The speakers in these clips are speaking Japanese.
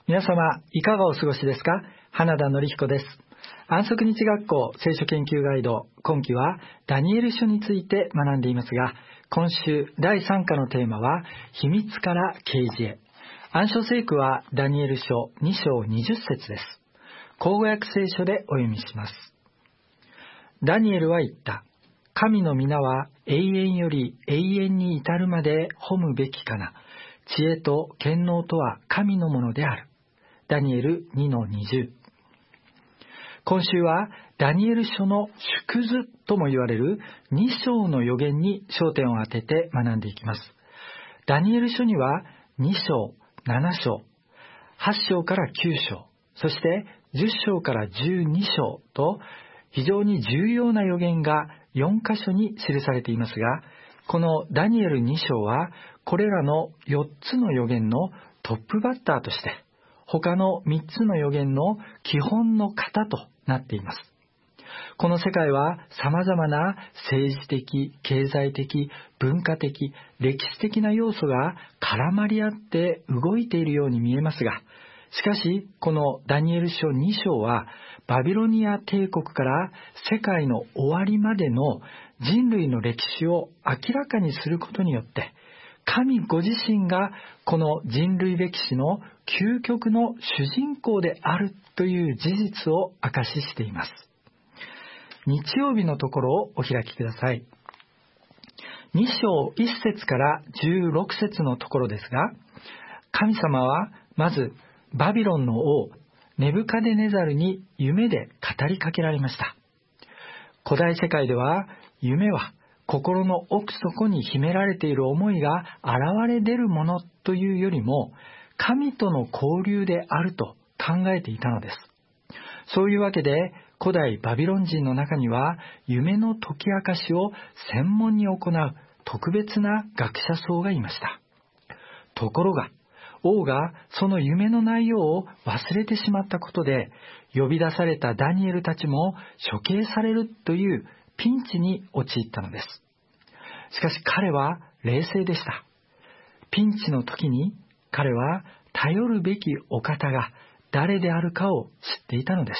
皆様いかがお過ごしですか？花田典彦です。安息日学校聖書研究ガイド、今期はダニエル書について学んでいますが、今週第3課のテーマは秘密から啓示へ。暗唱聖句はダニエル書2章20節です。口語訳聖書でお読みします。ダニエルは言った。神の皆は永遠より永遠に至るまで褒むべきかな。知恵と権能とは神のものである。ダニエル 2-20。今週はダニエル書の縮図とも言われる2章の予言に焦点を当てて学んでいきます。ダニエル書には2章、7章、8章から9章、そして10章から12章と非常に重要な予言が4箇所に記されていますが、このダニエル2章はこれらの4つの予言のトップバッターとして他の3つの予言の基本の型となっています。この世界は様々な政治的、経済的、文化的、歴史的な要素が絡まり合って動いているように見えますが、しかしこのダニエル書2章はバビロニア帝国から世界の終わりまでの人類の歴史を明らかにすることによって神ご自身がこの人類歴史の究極の主人公であるという事実を証ししています。日曜日のところをお開きください。2章1節から16節のところですが、神様はまずバビロンの王ネブカデネザルに夢で語りかけられました。古代世界では夢は心の奥底に秘められている思いが現れ出るものというよりも神との交流であると考えていたのです。そういうわけで古代バビロン人の中には夢の解き明かしを専門に行う特別な学者層がいました。ところが王がその夢の内容を忘れてしまったことで呼び出されたダニエルたちも処刑されるというピンチに陥ったのです。しかし彼は冷静でした。ピンチの時に彼は頼るべきお方が誰であるかを知っていたのです。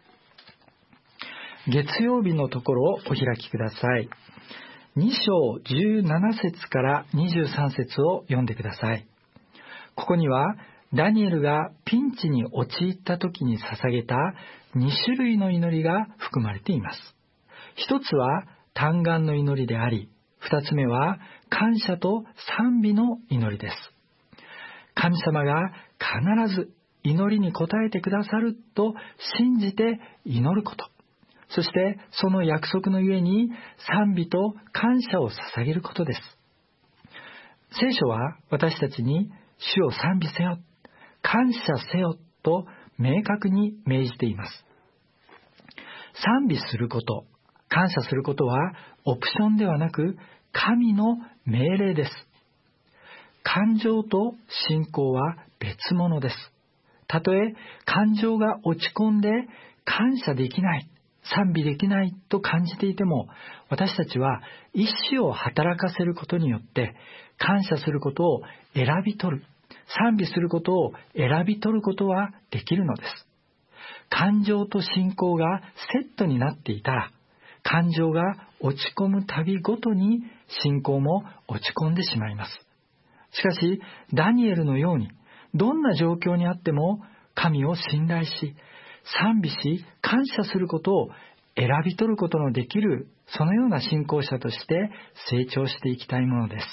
月曜日のところをお開きください。2章17節から23節を読んでください。ここにはダニエルがピンチに陥った時に捧げた2種類の祈りが含まれています。一つは嘆願の祈りであり、二つ目は感謝と賛美の祈りです。神様が必ず祈りに応えてくださると信じて祈ること、そしてその約束のゆえに賛美と感謝を捧げることです。聖書は私たちに主を賛美せよ、感謝せよと明確に命じています。賛美すること、感謝することはオプションではなく神の命令です。感情と信仰は別物です。たとえ感情が落ち込んで感謝できない、賛美できないと感じていても、私たちは意志を働かせることによって感謝することを選び取る、賛美することを選び取ることはできるのです。感情と信仰がセットになっていたら、感情が落ち込むたびごとに信仰も落ち込んでしまいます。しかしダニエルのようにどんな状況にあっても神を信頼し、賛美し、感謝することを選び取ることのできる、そのような信仰者として成長していきたいものです。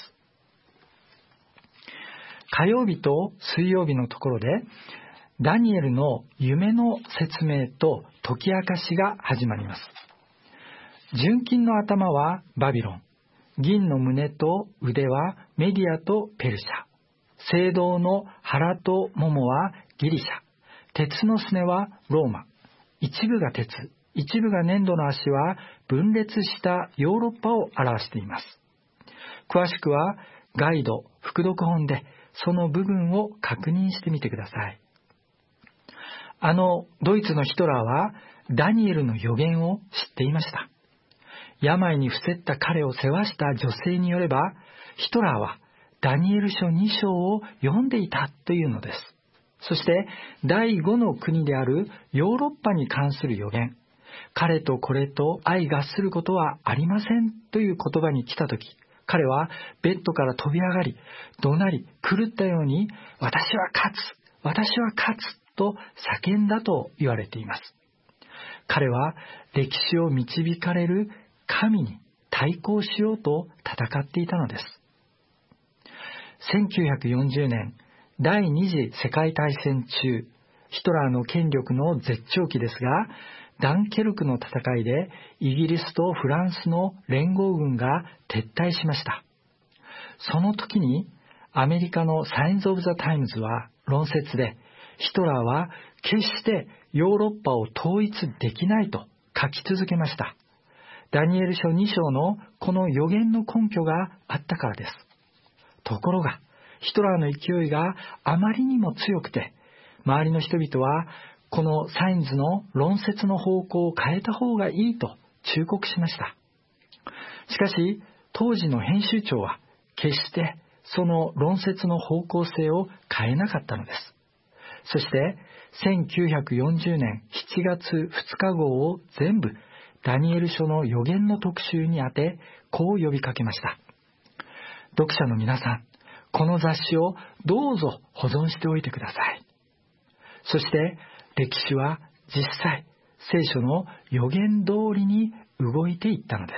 火曜日と水曜日のところでダニエルの夢の説明と解き明かしが始まります。純金の頭はバビロン、銀の胸と腕はメディアとペルシャ、青銅の腹とももはギリシャ、鉄のすねはローマ、一部が鉄、一部が粘土の足は分裂したヨーロッパを表しています。詳しくはガイド、副読本でその部分を確認してみてください。ドイツのヒトラーはダニエルの予言を知っていました。病に伏せった彼を世話した女性によれば、ヒトラーはダニエル書2章を読んでいたというのです。 そして第5の国であるヨーロッパに関する予言、彼とこれと相合することはありませんという言葉に来たとき、彼はベッドから飛び上がり、怒鳴り、狂ったように、私は勝つ、私は勝つと叫んだと言われています。彼は歴史を導かれる神に対抗しようと戦っていたのです。1940年、第二次世界大戦中、ヒトラーの権力の絶頂期ですが、ダンケルクの戦いでイギリスとフランスの連合軍が撤退しました。その時にアメリカのサインズ・オブ・ザ・タイムズは論説で、ヒトラーは決してヨーロッパを統一できないと書き続けました。ダニエル書2章のこの予言の根拠があったからです。ところが、ヒトラーの勢いがあまりにも強くて、周りの人々はこのサインズの論説の方向を変えた方がいいと忠告しました。しかし、当時の編集長は決してその論説の方向性を変えなかったのです。そして、1940年7月2日号を全部ダニエル書の予言の特集に当て、こう呼びかけました。読者の皆さん、この雑誌をどうぞ保存しておいてください。そして歴史は実際、聖書の予言通りに動いていったのです。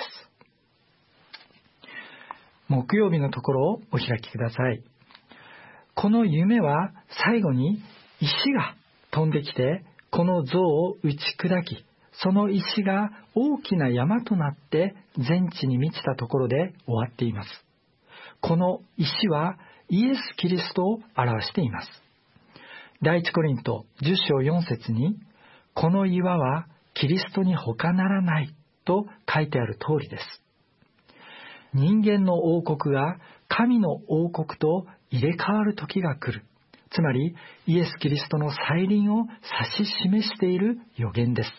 木曜日のところをお開きください。この夢は最後に石が飛んできて、この像を打ち砕き、その石が大きな山となって全地に満ちたところで終わっています。この石はイエス・キリストを表しています。第一コリント10章4節に、この岩はキリストに他ならないと書いてある通りです。人間の王国が神の王国と入れ替わる時が来る。つまりイエス・キリストの再臨を指し示している予言です。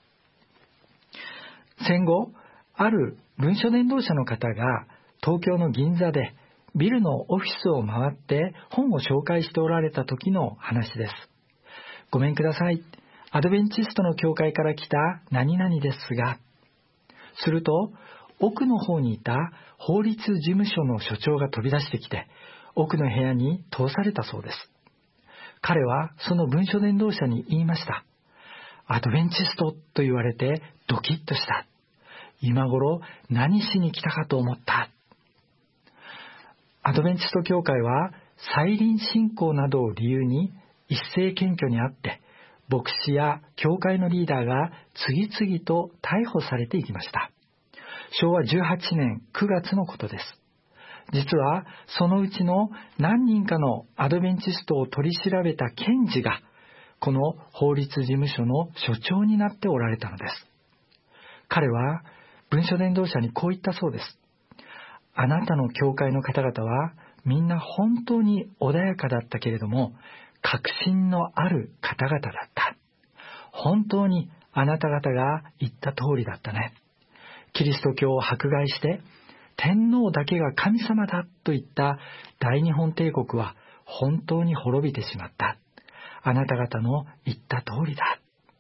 戦後、ある文書伝道者の方が東京の銀座でビルのオフィスを回って本を紹介しておられた時の話です。ごめんください。アドベンチストの教会から来た何々ですが、すると奥の方にいた法律事務所の所長が飛び出してきて、奥の部屋に通されたそうです。彼はその文書伝道者に言いました。アドベンチストと言われてドキッとした。今頃何しに来たかと思った。アドベンチスト教会は再臨信仰などを理由に一斉検挙にあって、牧師や教会のリーダーが次々と逮捕されていきました。昭和18年9月のことです。実はそのうちの何人かのアドベンチストを取り調べた検事がこの法律事務所の所長になっておられたのです。彼は文書伝道者にこう言ったそうです。あなたの教会の方々はみんな本当に穏やかだったけれども、確信のある方々だった。本当にあなた方が言った通りだったね。キリスト教を迫害して天皇だけが神様だといった大日本帝国は本当に滅びてしまった。あなた方の言った通りだ。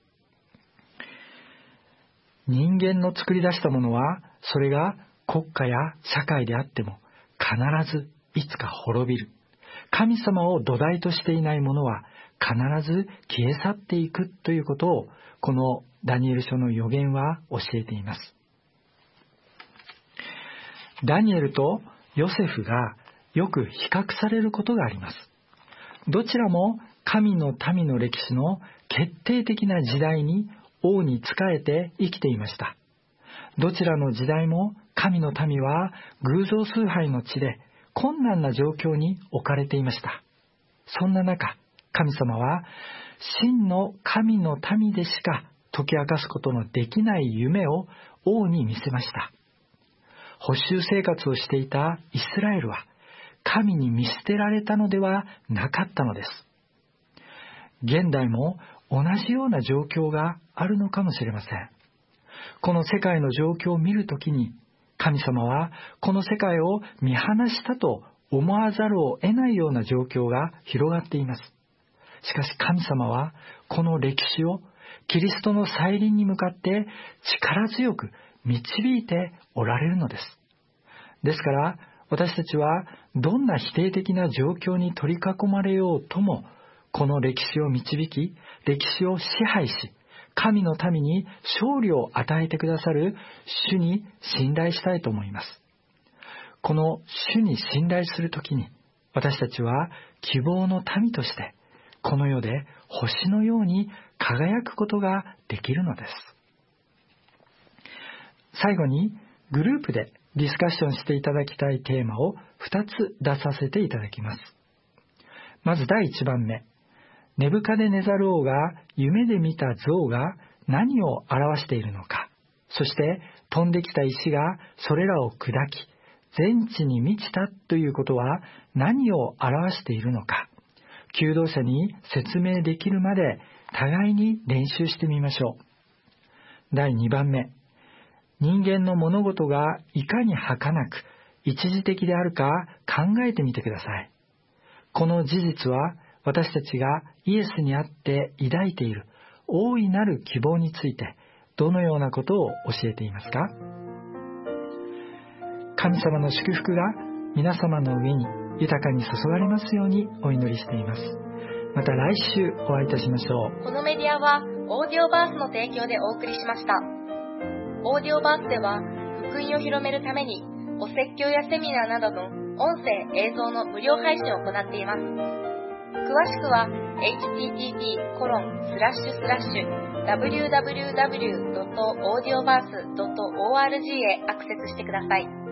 人間の作り出したものは、それが国家や社会であっても必ずいつか滅びる。神様を土台としていないものは必ず消え去っていくということを、このダニエル書の予言は教えています。ダニエルとヨセフがよく比較されることがあります。どちらも神の民の歴史の決定的な時代に王に仕えて生きていました。どちらの時代も神の民は偶像崇拝の地で困難な状況に置かれていました。そんな中、神様は真の神の民でしか解き明かすことのできない夢を王に見せました。捕囚生活をしていたイスラエルは神に見捨てられたのではなかったのです。現代も同じような状況があるのかもしれません。この世界の状況を見るときに、神様はこの世界を見放したと思わざるを得ないような状況が広がっています。 しかし神様はこの歴史をキリストの再臨に向かって力強く導いておられるのです。ですから私たちはどんな否定的な状況に取り囲まれようとも、この歴史を導き、歴史を支配し、神の民に勝利を与えてくださる主に信頼したいと思います。この主に信頼するときに、私たちは希望の民として、この世で星のように輝くことができるのです。最後にグループでディスカッションしていただきたいテーマを2つ出させていただきます。まず第1番目、ネブカデネザル王が夢で見た像が何を表しているのか、そして飛んできた石がそれらを砕き、全地に満ちたということは何を表しているのか、求道者に説明できるまで互いに練習してみましょう。第2番目、人間の物事がいかに儚く一時的であるか考えてみてください。この事実は私たちがイエスにあって抱いている大いなる希望についてどのようなことを教えていますか？神様の祝福が皆様の上に豊かに注がれますようにお祈りしています。また来週お会いいたしましょう。 このメディアはオーディオバースの提供でお送りしました。オーディオバースでは福音を広めるためにお説教やセミナーなどの音声映像の無料配信を行っています。詳しくは http://www.audioverse.org へアクセスしてください。